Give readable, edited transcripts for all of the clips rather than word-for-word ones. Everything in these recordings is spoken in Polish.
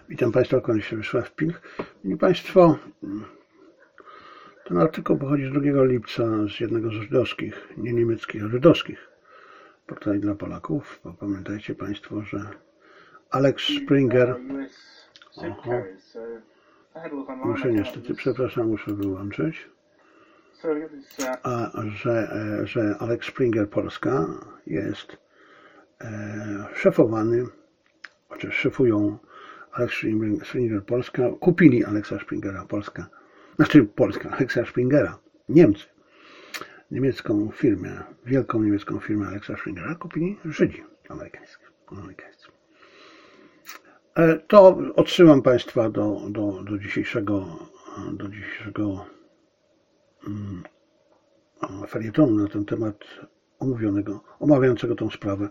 Witam Państwa, kłaniam się Wiesław Pilch. Państwo, ten artykuł pochodzi z 2 lipca z jednego z żydowskich, nie niemieckich, a żydowskich portali dla Polaków. Bo pamiętajcie Państwo, że Alex Springer, muszę wyłączyć, że Alex Springer Polska jest szefowany, chociaż szefują Alex Springer Polska, kupili Alexa Springera Polska, Alexa Springera, Niemcy, niemiecką firmę, wielką niemiecką firmę Alexa Springera kupili Żydzi amerykańscy. To odsyłam Państwa do dzisiejszego felietonu na ten temat omawiającego tą sprawę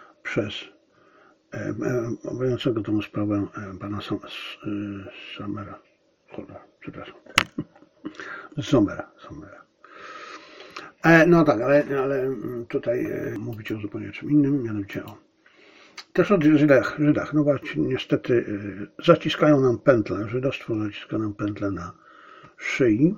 pana Sommera. Sommera. No tak, ale tutaj mówicie o zupełnie czym innym, mianowicie też o Żydach. No właśnie, niestety zaciskają nam pętlę, żydostwo zaciska nam pętlę na szyi.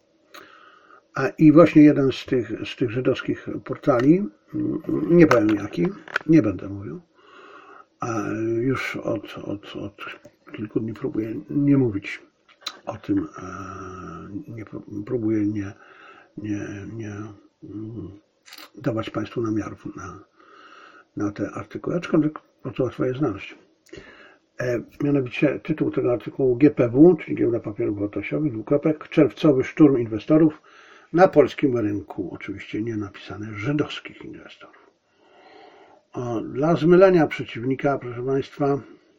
I właśnie jeden z tych żydowskich portali, nie powiem jaki, nie będę mówił, a już od kilku dni próbuję nie mówić o tym, próbuję nie dawać Państwu namiarów na te artykuły, aczkolwiek bardzo łatwo je znaleźć. Mianowicie tytuł tego artykułu GPW, czyli Giełda Papierów Wartościowych, czerwcowy szturm inwestorów na polskim rynku. Oczywiście nie napisane żydowskich inwestorów. Dla zmylenia przeciwnika, proszę Państwa,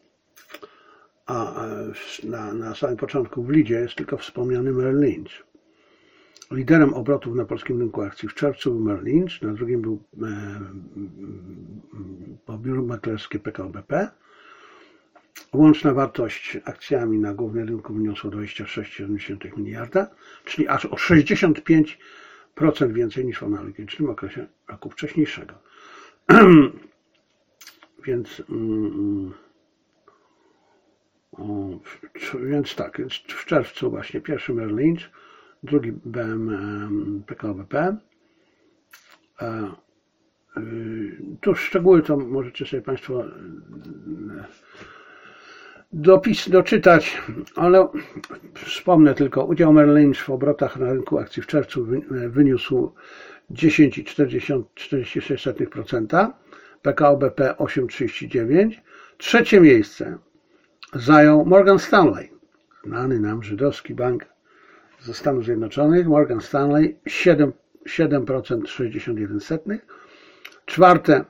na samym początku w lidzie jest tylko wspomniany Merrill Lynch. Liderem obrotów na polskim rynku akcji w czerwcu był Merrill Lynch, na drugim był biuro maklerskie PKO BP. Łączna wartość akcjami na głównym rynku wyniosła 26,7 miliarda, czyli aż o 65% więcej niż w analogicznym okresie roku wcześniejszego. Więc tak, w czerwcu właśnie pierwszy Merrill Lynch, drugi PKO BP. Tu szczegóły to możecie sobie Państwo doczytać, ale wspomnę tylko, udział Merrill Lynch w obrotach na rynku akcji w czerwcu wyniósł 10,46%, PKO BP 8,39%. Trzecie miejsce zajął Morgan Stanley, znany nam żydowski bank ze Stanów Zjednoczonych. Morgan Stanley 7,61%. Czwarte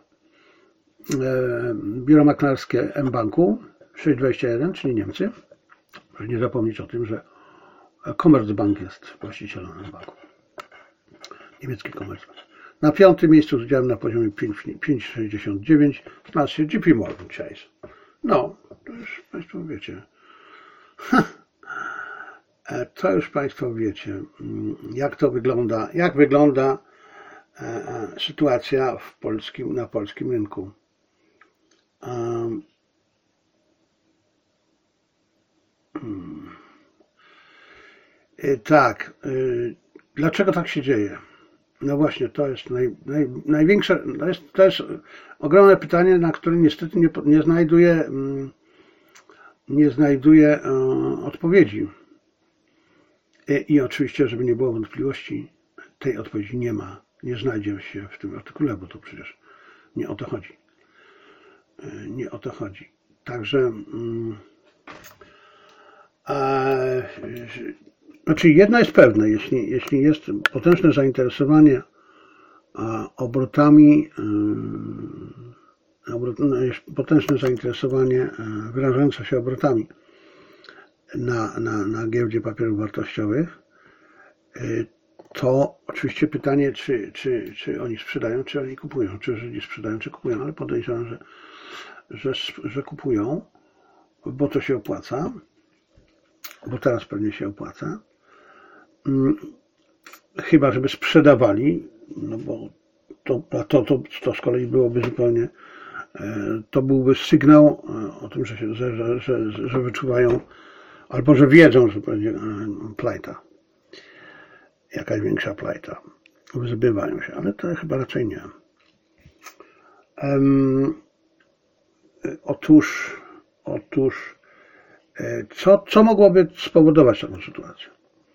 biuro maklerskie mBanku 6,21%, czyli Niemcy. Proszę nie zapomnieć o tym, że Commerzbank jest właścicielem mBanku. Niemiecki Commerzbank. Na 5. miejscu z udziałem na poziomie 5,69 znalazł się JP Morgan Chase. No, to już Państwo wiecie. To już Państwo wiecie, jak to wygląda, sytuacja na polskim rynku. Tak, dlaczego tak się dzieje? No właśnie, to jest największe, to jest ogromne pytanie, na które niestety nie znajduję odpowiedzi. I oczywiście, żeby nie było wątpliwości, tej odpowiedzi nie znajdzie się w tym artykule, bo to przecież nie o to chodzi. Nie o to chodzi. Także jedno jest pewne, jeśli jest potężne zainteresowanie obrotami, wyrażające się obrotami na giełdzie papierów wartościowych, to oczywiście pytanie, czy oni sprzedają, czy oni kupują, czy Żydzi sprzedają, czy kupują, ale podejrzewam, że kupują, bo to się opłaca, bo teraz pewnie się opłaca. Chyba, żeby sprzedawali, no bo to z kolei byłoby zupełnie to byłby sygnał o tym, że wyczuwają, albo że wiedzą, że będzie plajta, jakaś większa plajta. Wyzbywają się, ale to chyba raczej nie. Otóż co mogłoby spowodować taką sytuację?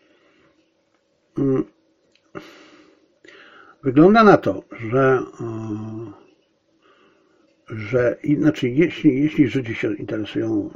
Wygląda na to, znaczy jeśli Żydzi się interesują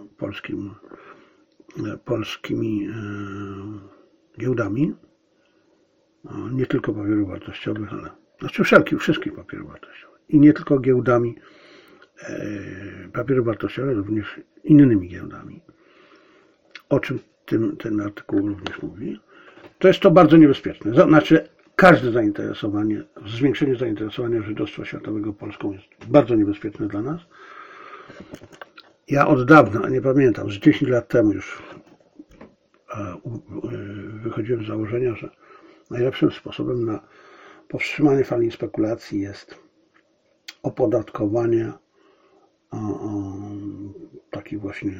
polskimi giełdami, nie tylko papierów wartościowych, ale znaczy wszystkich papierów wartościowych i nie tylko giełdami papierów wartościowych, również innymi giełdami, o czym ten artykuł również mówi, to jest to bardzo niebezpieczne. Znaczy każde zwiększenie zainteresowania żydostwa światowego Polską jest bardzo niebezpieczne dla nas. Ja od dawna, nie pamiętam, z 10 lat temu już wychodziłem z założenia, że najlepszym sposobem na powstrzymanie fali spekulacji jest opodatkowanie takich właśnie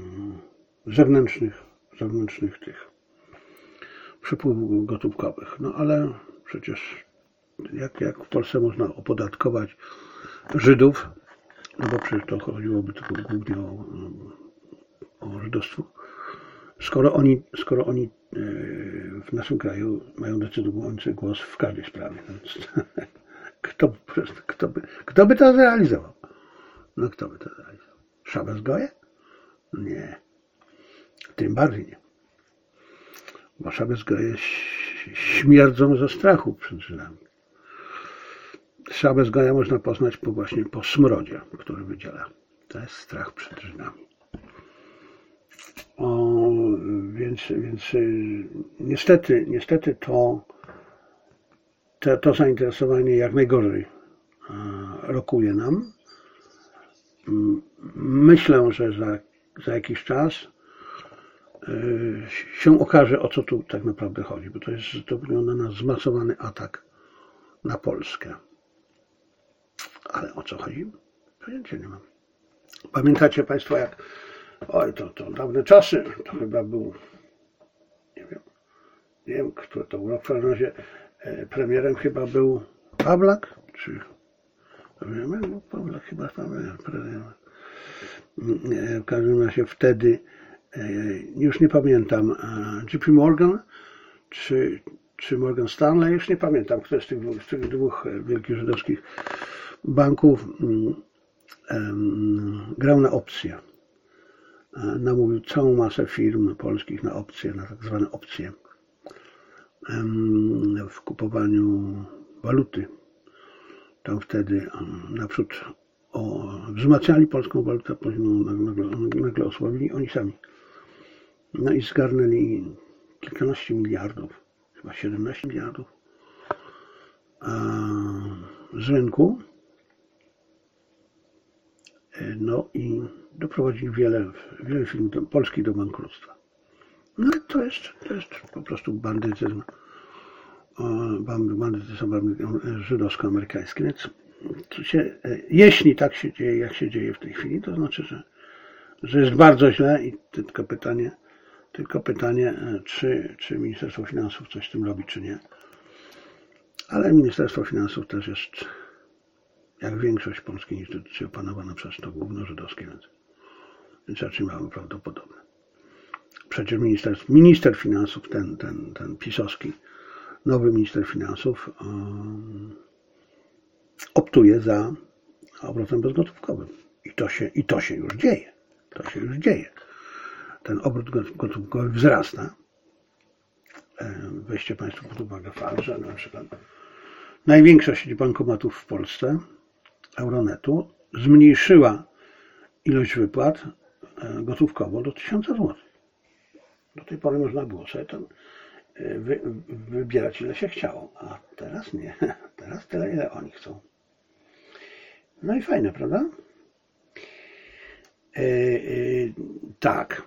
zewnętrznych tych przepływów gotówkowych. No ale przecież jak w Polsce można opodatkować Żydów, no bo przecież to chodziłoby tylko głównie o żydostwo, skoro oni w naszym kraju mają decydujący głos w każdej sprawie. Więc kto by to zrealizował? No kto by to zrealizował? Szabas Goje? Nie. Tym bardziej nie. Bo Szabas Goje śmierdzą ze strachu przed Żydami. Szabas Goja można poznać właśnie po smrodzie, który wydziela. To jest strach przed Żydami. Więc niestety to zainteresowanie jak najgorzej rokuje nam. Myślę, że za jakiś czas się okaże, o co tu tak naprawdę chodzi, bo to wygląda na zmasowany atak na Polskę. Ale o co chodzi? Pojęcia nie mam. Pamiętacie Państwo, jak to dawne czasy, to chyba był, nie wiem, który to był rok, w każdym razie premierem chyba był Pawlak, czy Pawlak chyba premierem. W każdym razie wtedy, już nie pamiętam, JP Morgan, czy Morgan Stanley, już nie pamiętam, kto z tych dwóch wielkich żydowskich banków grał na opcje. Namówił całą masę firm polskich na opcje, na tak zwane opcje w kupowaniu waluty. Tam wtedy naprzód wzmacniali polską walutę, później nagle osłabili oni sami. No i zgarnęli kilkanaście miliardów, chyba 17 miliardów z rynku. No i doprowadzili wiele firm polskich do bankructwa. No i to jest po prostu bandytyzm żydowsko-amerykański. Więc jeśli tak się dzieje, jak się dzieje w tej chwili, to znaczy, że jest bardzo źle i tylko pytanie, czy Ministerstwo Finansów coś z tym robi, czy nie. Ale Ministerstwo Finansów też jest, jak większość polskich instytucji, opanowana przez to gówno żydowskie, więc raczej mało prawdopodobne. Przecież minister finansów, ten pisowski, nowy minister finansów optuje za obrotem bezgotówkowym. I to się już dzieje. Ten obrót gotówkowy wzrasta. Weźcie Państwo pod uwagę fakt, że na przykład największa sieć bankomatów w Polsce, Euronetu, zmniejszyła ilość wypłat gotówkowo do 1000 zł. Do tej pory można było sobie tam wybierać, ile się chciało, a teraz nie. Teraz tyle, ile oni chcą. No i fajne, prawda? Tak.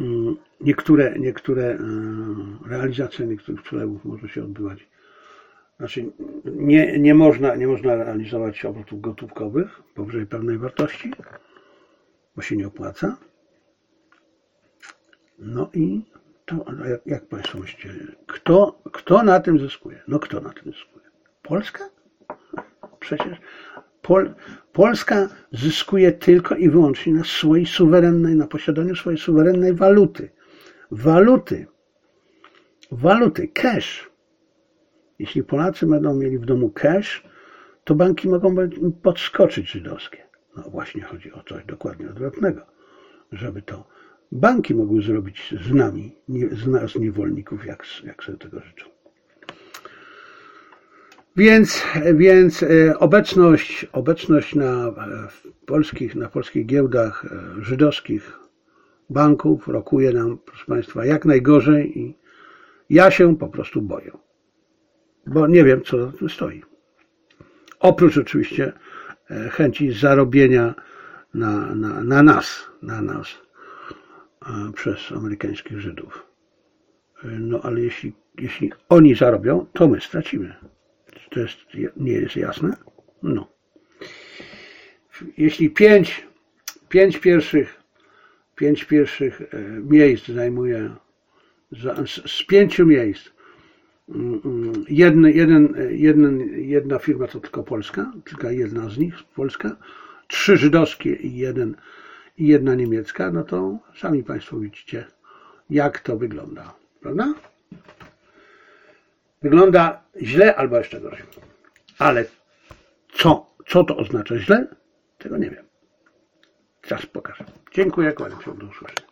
Realizacja niektórych przelewów może się odbywać Znaczy nie można realizować obrotów gotówkowych powyżej pewnej wartości, bo się nie opłaca. No i to, jak Państwo myślicie, kto na tym zyskuje? No kto na tym zyskuje? Polska? Przecież Polska zyskuje tylko i wyłącznie na posiadaniu swojej suwerennej waluty, cash. Jeśli Polacy będą mieli w domu cash, to banki mogą podskoczyć żydowskie. No właśnie chodzi o coś dokładnie odwrotnego, żeby to banki mogły zrobić z nami, z nas niewolników, jak sobie tego życzą. Więc obecność na polskich giełdach żydowskich banków rokuje nam, proszę Państwa, jak najgorzej i ja się po prostu boję, bo nie wiem, co za tym stoi. Oprócz oczywiście chęci zarobienia na nas przez amerykańskich Żydów. No ale jeśli oni zarobią, to my stracimy. To nie jest jasne? No. Jeśli pięć pierwszych miejsc zajmuje, z 5 miejsc, jedna firma to tylko polska, tylko jedna z nich polska, 3 żydowskie i jedna niemiecka, no to sami Państwo widzicie, jak to wygląda, prawda? Wygląda źle albo jeszcze gorzej. Ale co to oznacza źle? Tego nie wiem. Czas pokaże. Dziękuję, kłaniam się, do usłyszenia.